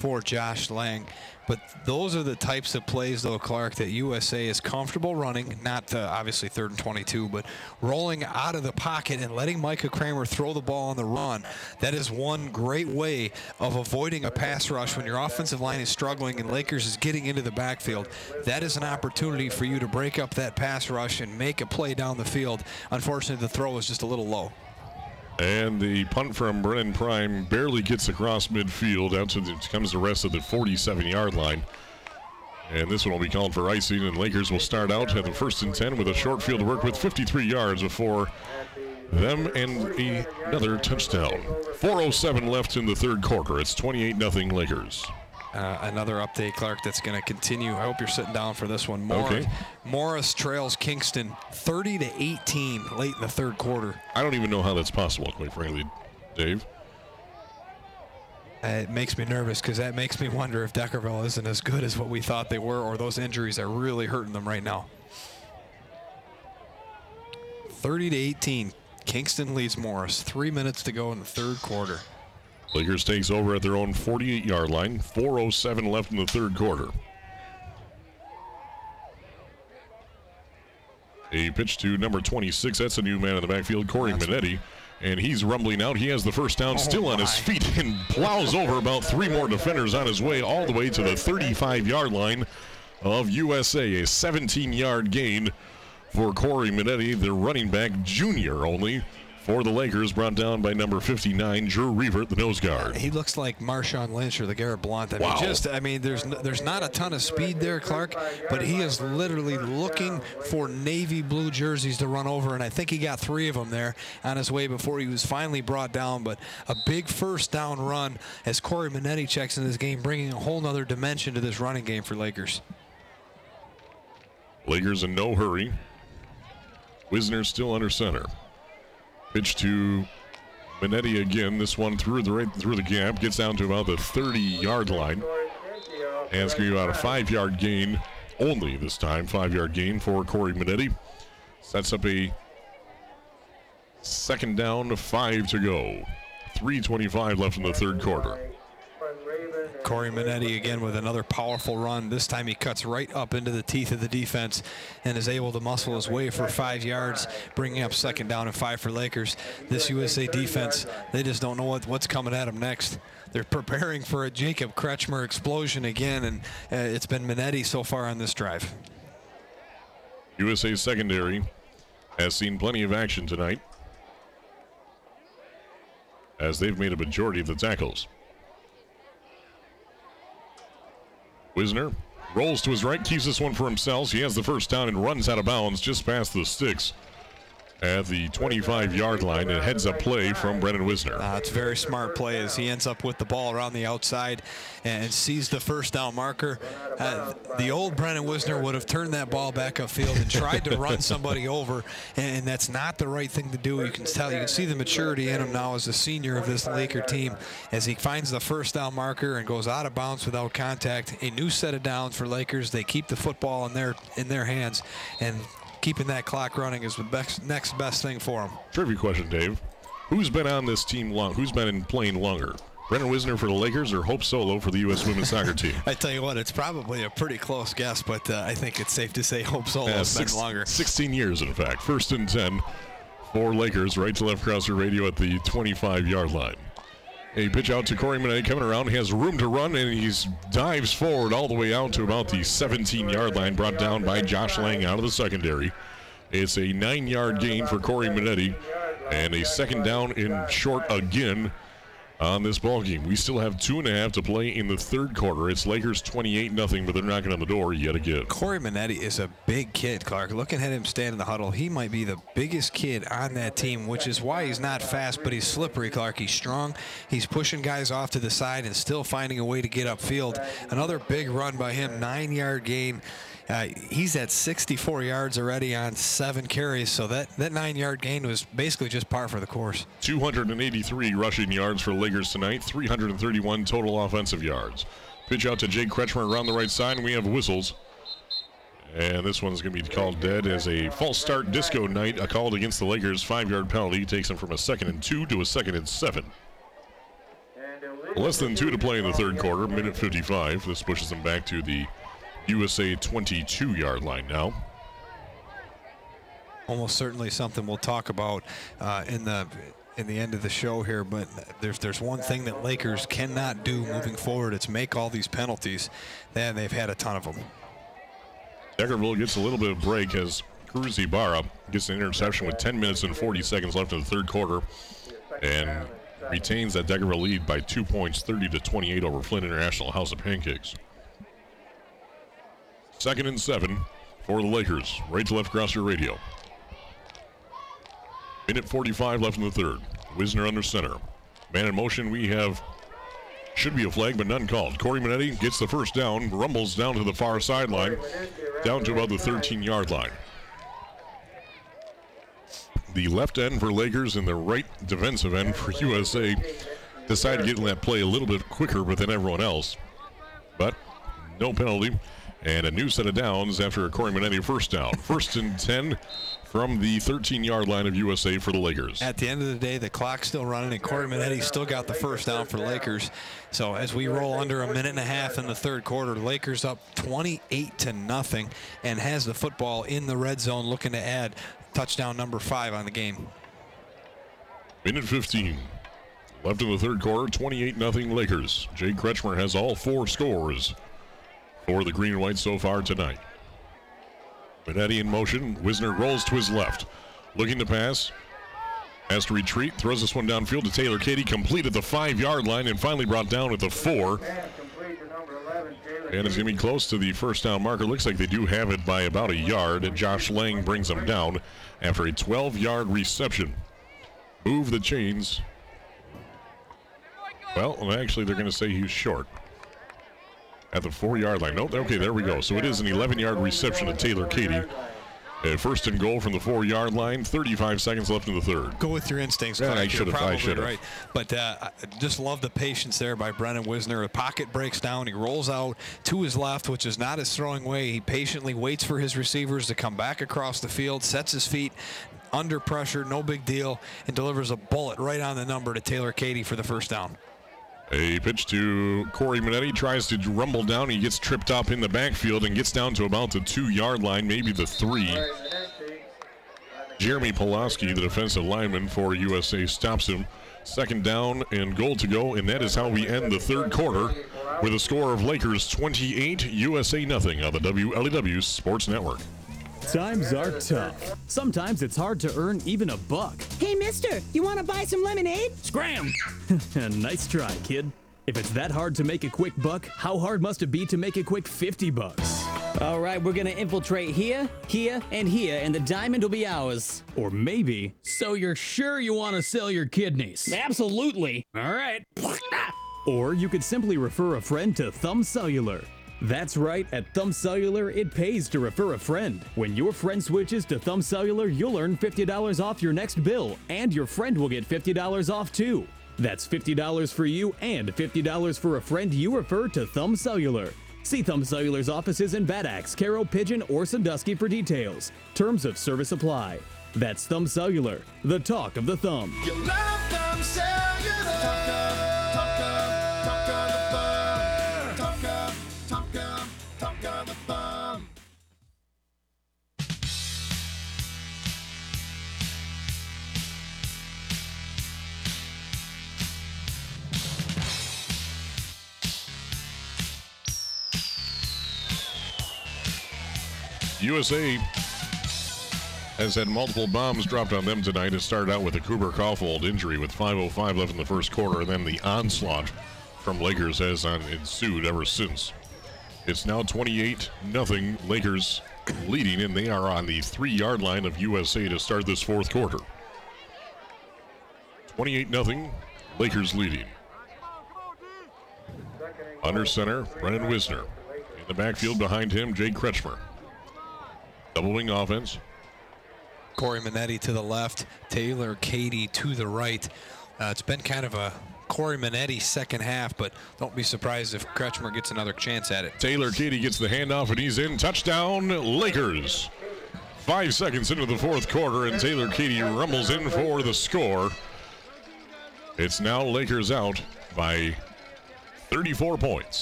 for Josh Lang. But those are the types of plays, though, Clark, that USA is comfortable running, not obviously 3rd and 22, but rolling out of the pocket and letting Micah Kramer throw the ball on the run. That is one great way of avoiding a pass rush when your offensive line is struggling and Lakers is getting into the backfield. That is an opportunity for you to break up that pass rush and make a play down the field. Unfortunately, the throw was just a little low. And the punt from Brennan Prime barely gets across midfield. Out to comes the rest of the 47-yard line. And this one will be called for icing, and Lakers will start out at the 1st and 10 with a short field to work with 53 yards before them and another touchdown. 4:07 left in the third quarter. It's 28-0 Lakers. Another update, Clark, that's going to continue. I hope you're sitting down for this one. Okay. Morris trails Kingston 30-18 late in the third quarter. I don't even know how that's possible, quite frankly, Dave. It makes me nervous because that makes me wonder if Deckerville isn't as good as what we thought they were, or those injuries are really hurting them right now. 30-18. Kingston leads Morris. 3 minutes to go in the third quarter. Lakers takes over at their own 48-yard line. 4:07 left in the third quarter. A pitch to number 26. That's a new man in the backfield, Corey Minetti. And he's rumbling out. He has the first down, still on his feet, and plows over about 3 more defenders on his way all the way to the 35-yard line of USA. A 17-yard gain for Corey Minetti, the running back, junior only, for the Lakers, brought down by number 59, Drew Reavert, the nose guard. He looks like Marshawn Lynch or the Garrett Blount. I mean, there's not a ton of speed there, Clark, but he is literally looking for navy blue jerseys to run over, and I think he got 3 of them there on his way before he was finally brought down. But a big first down run as Corey Minetti checks in this game, bringing a whole nother dimension to this running game for Lakers. Lakers in no hurry. Wisner still under center. Pitch to Minetti again. This one through the gap. Gets down to about the 30-yard line. And it's going to be about a 5-yard gain only this time. 5-yard gain for Corey Minetti. Sets up a second down, 5 to go. 3:25 left in the third quarter. Corey Minetti again with another powerful run. This time he cuts right up into the teeth of the defense and is able to muscle his way for 5 yards, bringing up second down and 5 for Lakers. This USA defense, they just don't know what's coming at them next. They're preparing for a Jacob Kretschmer explosion again, and it's been Minetti so far on this drive. USA secondary has seen plenty of action tonight, as they've made a majority of the tackles. Wisner rolls to his right, keeps this one for himself. He has the first down and runs out of bounds just past the sticks at the 25-yard line. And heads up play from Brennan Wisner. It's a very smart play as he ends up with the ball around the outside and sees the first down marker. The old Brennan Wisner would have turned that ball back upfield and tried to run somebody over, and that's not the right thing to do. You can tell, you can see the maturity in him now as a senior of this Laker team as he finds the first down marker and goes out of bounds without contact. A new set of downs for Lakers. They keep the football in their hands, and keeping that clock running is the next best thing for them. Trivia question, Dave. Who's been on this team long? Who's been playing longer? Brennan Wisner for the Lakers or Hope Solo for the U.S. women's soccer team? I tell you what, it's probably a pretty close guess, but I think it's safe to say Hope Solo's been longer. 16 years, in fact. 1st and 10 for Lakers, right to left across your radio at the 25-yard line. A pitch out to Corey Minetti coming around. He has room to run, and he dives forward all the way out to about the 17-yard line, brought down by Josh Lang out of the secondary. It's a 9-yard gain for Corey Minetti, and a second down in short again on this ball game. We still have 2.5 to play in the third quarter. It's Lakers 28-0, but they're knocking on the door yet again. Corey Minetti is a big kid, Clark. Looking at him stand in the huddle, he might be the biggest kid on that team, which is why he's not fast, but he's slippery, Clark. He's strong. He's pushing guys off to the side and still finding a way to get upfield. Another big run by him, 9-yard gain. He's at 64 yards already on 7 carries, so that 9-yard gain was basically just par for the course. 283 rushing yards for Lakers tonight, 331 total offensive yards. Pitch out to Jake Kretschmer around the right side, and we have whistles. And this one's going to be called dead as a false start disco night, called against the Lakers. 5-yard penalty takes them from a 2nd and 2 to a 2nd and 7. And illegal Less than 2 to play in the third quarter, minute 55. This pushes them back to the USA 22-yard line now. Almost certainly something we'll talk about in the end of the show here, but there's one thing that Lakers cannot do moving forward. It's make all these penalties, and they've had a ton of them. Deckerville gets a little bit of break as Cruz Ibarra gets an interception with 10 minutes and 40 seconds left in the third quarter and retains that Deckerville lead by 2 points, 30-28 over Flint International House of Pancakes. 2nd and 7 for the Lakers. Right to left across your radio. Minute 45 left in the third. Wisner under center. Man in motion, we have, should be a flag, but none called. Corey Minetti gets the first down, rumbles down to the far sideline, down to about the 13-yard line. The left end for Lakers and the right defensive end for USA decide to get in that play a little bit quicker than everyone else. But no penalty and a new set of downs after a Corey Minetti first down. 1st and 10 from the 13-yard line of USA for the Lakers. At the end of the day, the clock's still running, and Corey Minetti still got the first down for Lakers. So as we roll under a minute and a half in the third quarter, Lakers up 28-0 and has the football in the red zone, looking to add touchdown number 5 on the game. Minute 15 left in the third quarter, 28-0 Lakers. Jay Kretschmer has all 4 scores for the green and white so far tonight. Minetti in motion. Wisner rolls to his left. Looking to pass. Has to retreat. Throws this one downfield to Taylor Katie. Complete at the 5-yard line and finally brought down at the 4. And it's going to be close to the first down marker. Looks like they do have it by about a yard. And Josh Lang brings them down after a 12-yard reception. Move the chains. Well, actually, they're going to say he's short. At the 4-yard line. Nope, okay, there we go. So it is an 11-yard reception to Taylor Katie. First and goal from the 4-yard line. 35 seconds left in the third. Go with your instincts. Yeah, I should have. Right. But I just love the patience there by Brennan Wisner. The pocket breaks down. He rolls out to his left, which is not his throwing way. He patiently waits for his receivers to come back across the field, sets his feet under pressure, no big deal, and delivers a bullet right on the number to Taylor Katie for the first down. A pitch to Corey Minetti, tries to rumble down. He gets tripped up in the backfield and gets down to about the 2-yard line, maybe the 3. Jeremy Pulaski, the defensive lineman for USA, stops him. 2nd down and goal to go, and that is how we end the third quarter with a score of Lakers 28, USA nothing on the WLEW Sports Network. Times are tough. Sometimes it's hard to earn even a buck. Hey, mister, you want to buy some lemonade? Scram! Nice try, kid. If it's that hard to make a quick buck, how hard must it be to make a quick 50 bucks? All right, we're going to infiltrate here, here, and here, and the diamond will be ours. Or maybe, so you're sure you want to sell your kidneys? Absolutely. All right. Or you could simply refer a friend to Thumb Cellular. That's right, at Thumb Cellular, it pays to refer a friend. When your friend switches to Thumb Cellular, you'll earn $50 off your next bill, and your friend will get $50 off too. That's $50 for you and $50 for a friend you refer to Thumb Cellular. See Thumb Cellular's offices in Bad Axe, Carroll, Pigeon, or Sandusky for details. Terms of service apply. That's Thumb Cellular, the talk of the thumb. You love Thumb Cellular. USA has had multiple bombs dropped on them tonight. It started out with a Cooper Kaufhold injury with 5:05 left in the first quarter, and then the onslaught from Lakers has ensued ever since. It's now 28-0 Lakers leading, and they are on the 3-yard line of USA to start this fourth quarter. 28-0 Lakers leading. Under center, Brennan Wisner. In the backfield behind him, Jake Kretschmer. Double wing offense. Corey Minetti to the left, Taylor Katie to the right. It's been kind of a Corey Minetti second half, but don't be surprised if Kretschmer gets another chance at it. Taylor Katie gets the handoff, and he's in. Touchdown, Lakers. 5 seconds into the fourth quarter, and Taylor Katie rumbles in for the score. It's now Lakers out by 34 points.